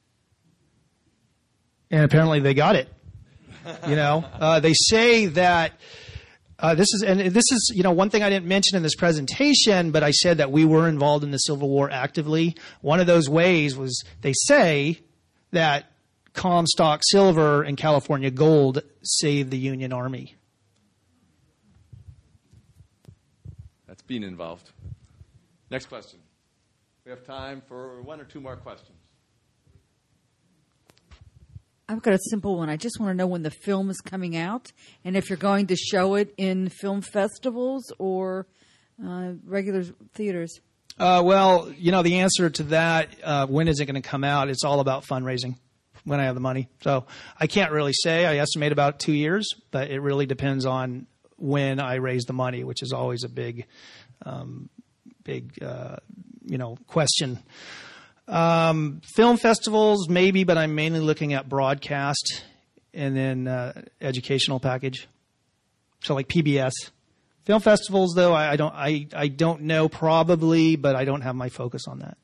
And apparently they got it. You know, uh, they say that Uh, this is, and this is, you know, one thing I didn't mention in this presentation, but I said that we were involved in the Civil War actively. One of those ways was they say that Comstock silver and California gold saved the Union Army.
That's being involved. Next question. We have time for one or two more questions.
I've got a simple one. I just want to know when the film is coming out and if you're going to show it in film festivals or uh, regular theaters.
Uh, well, you know, the answer to that, uh, when is it going to come out? It's all about fundraising when I have the money. So I can't really say. I estimate about two years, but it really depends on when I raise the money, which is always a big, um, big, uh, you know, question. Um, film festivals, maybe, but I'm mainly looking at broadcast and then uh, educational package. So like P B S. Film festivals, though, I, I don't, I, I don't know probably, but I don't have my focus on that.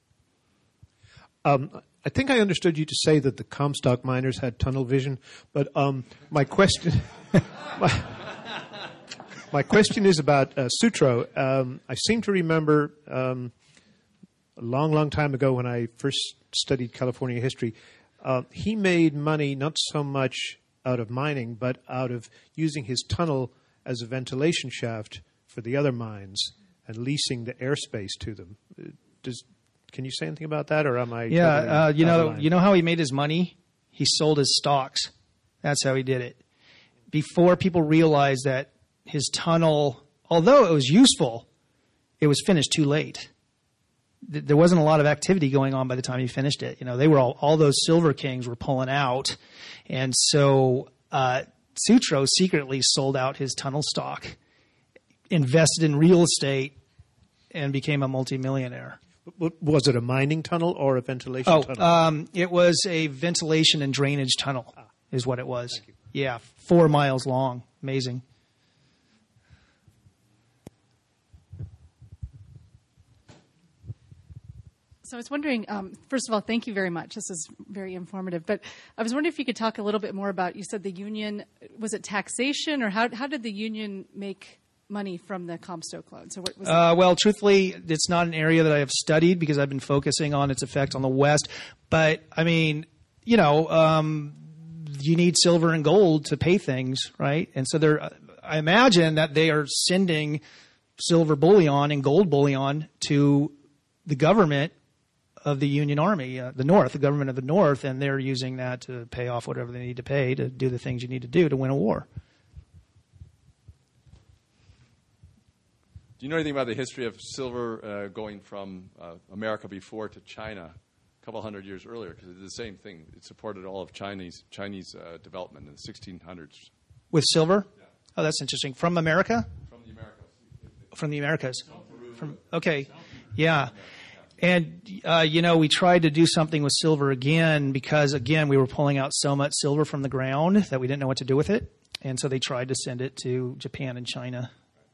Um, I think I understood you to say that the Comstock miners had tunnel vision, but um, my question, my, my question is about uh, Sutro. Um, I seem to remember. Um, A long, long time ago when I first studied California history, uh, he made money not so much out of mining, but out of using his tunnel as a ventilation shaft for the other mines and leasing the airspace to them. Does, can you say anything about that, or am I?
Yeah,
totally
uh, you know,
line?
you know how he made his money? He sold his stocks. That's how he did it. Before people realized that his tunnel, although it was useful, it was finished too late. There wasn't a lot of activity going on by the time he finished it. You know, they were all, all those Silver Kings were pulling out. And so, uh, Sutro secretly sold out his tunnel stock, invested in real estate, and became a multimillionaire.
Was it a mining tunnel or a ventilation
oh,
tunnel?
Um, it was a ventilation and drainage tunnel ah. is what it was. Yeah. Four miles long. Amazing.
So I was wondering, um, first of all, thank you very much. This is very informative. But I was wondering if you could talk a little bit more about, you said the union, was it taxation, or how how did the union make money from the Comstock loan? So what was
uh, well, truthfully, it's not an area that I have studied because I've been focusing on its effect on the West. But, I mean, you know, um, you need silver and gold to pay things, right? And so they're, I imagine that they are sending silver bullion and gold bullion to the government of the Union Army, uh, the North, the government of the North, and they're using that to pay off whatever they need to pay to do the things you need to do to win a war.
Do you know anything about the history of silver uh, going from uh, America before to China a couple hundred years earlier? Because it did the same thing. It supported all of Chinese Chinese uh, development in the sixteen hundreds.
With silver? Yeah. Oh, that's interesting. From America?
From the Americas.
From the Americas. From, okay. Yeah. And, uh, you know, we tried to do something with silver again because, again, we were pulling out so much silver from the ground that we didn't know what to do with it. and so they tried to send it to Japan and China.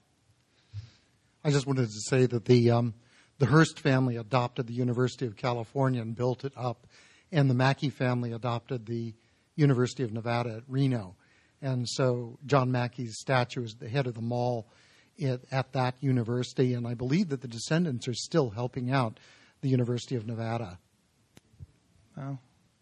I just wanted to say that the um, the Hearst family adopted the University of California and built it up, and the Mackey family adopted the University of Nevada at Reno. And so John Mackey's statue is the head of the mall at, at that university, and I believe that the descendants are still helping out the University of Nevada.
Wow.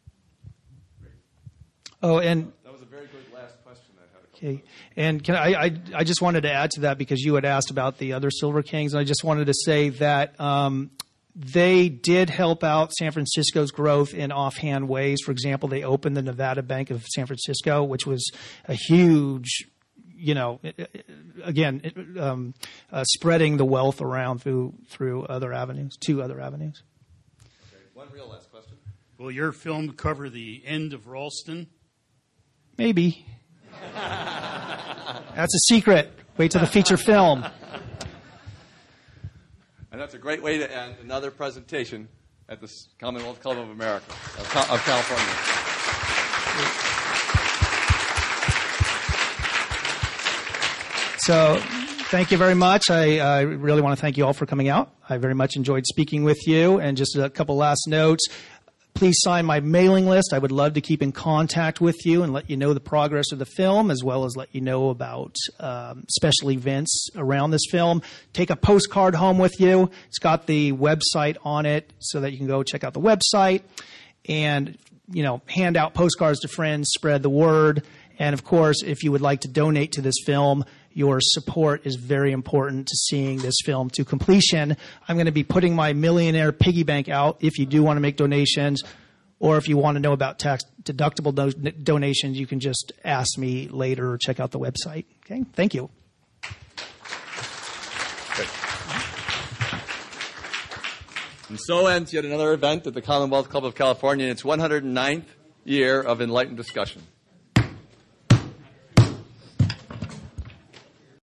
Oh, and
that was a very good last question.
Okay, and can I, I? I just wanted to add to that because you had asked about the other Silver Kings, and I just wanted to say that um, they did help out San Francisco's growth in offhand ways. For example, they opened the Nevada Bank of San Francisco, which was a huge, you know, again, um, uh, spreading the wealth around through through other avenues, two other avenues.
Okay. One real last question.
Will your film cover the end of Ralston?
Maybe. That's a secret. Wait till the feature film.
And that's a great way to end another presentation at the Commonwealth Club of America, of, of California.
So, thank you very much. I, I really want to thank you all for coming out. I very much enjoyed speaking with you. And just a couple last notes. Please sign my mailing list. I would love to keep in contact with you and let you know the progress of the film, as well as let you know about um, special events around this film. Take a postcard home with you. It's got the website on it so that you can go check out the website and, you know, hand out postcards to friends, spread the word. And, of course, if you would like to donate to this film, your support is very important to seeing this film to completion. I'm going to be putting my Millionaire Piggy Bank out if you do want to make donations, or if you want to know about tax-deductible do- donations, you can just ask me later or check out the website. Okay? Thank you.
Good. And so ends yet another event at the Commonwealth Club of California in its one hundred ninth year of enlightened discussion.